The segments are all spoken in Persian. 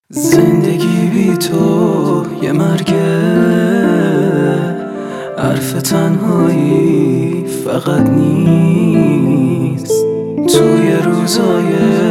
زندگی بی تو یه مرگه، حرف تنهایی فقط نیست. توی روزای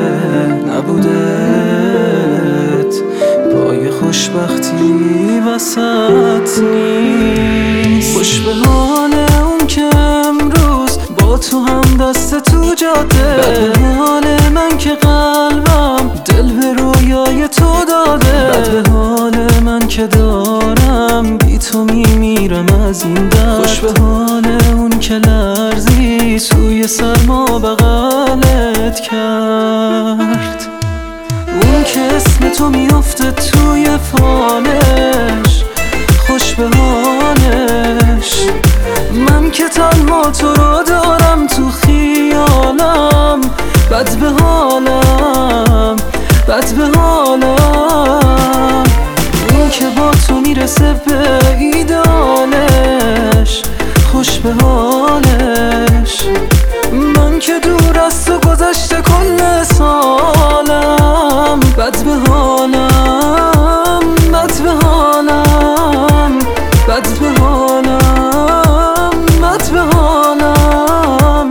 نبودت پای خوشبختی وسط نیست. خوش به حال اون که امروز با تو هم دست تو جاده، بد به حال من که قلبم دل به رویای تو داده، بد به حال من که دارم بی تو میمیرم از این درد. خوش به حال اون که لرزی سوی سرما بغلت کرد، اون که اسم تو میافته توی فالش. خوش به حالش من که تنها تو رو دارم تو خیالم، بد به حالم، بد به حالم. اون که با تو میرسه به ایدالش، خوش به حالش من که دور از تو گذشته کل سالم، بد به حالم، بد به حالم، بد به حالم، بد به حالم.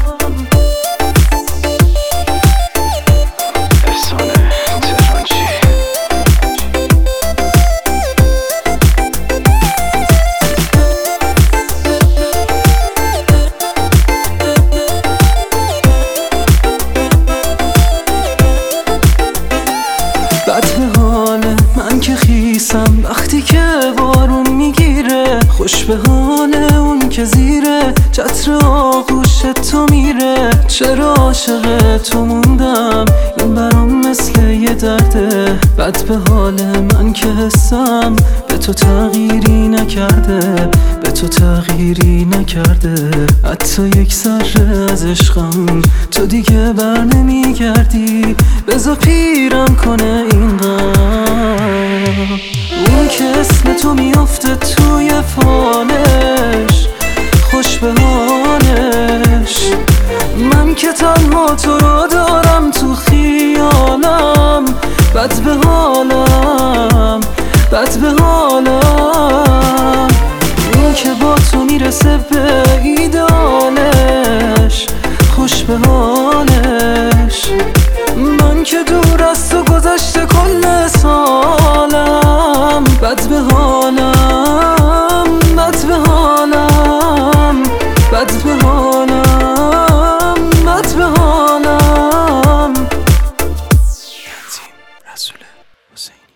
بد به حال من که خیسم وقتی که بارون میگیره، خوش به حال اون که زیره چتر آغوش تو میره. چرا عاشق تو موندم این برام مثل یه درده، بد به حال من که حسم به تو تغییری نکرده، به تو تغییری نکرده. حتی یک ذره از عشقم تو دیگه بر نمیگردی، بذار پیرم کنه این غم. اون که اسم تو میافته توی فالش، خوش به حالش من که تنها تو رو دارم تو خیالم، بد به حالم، بد به حالم. اون که با تو میرسه به ایدالش، خوش به حالش من که دور از تو گذشته کل سالم، بد به حالم، بد به حالم، بد به حالم، بد به حالم. رسول حسین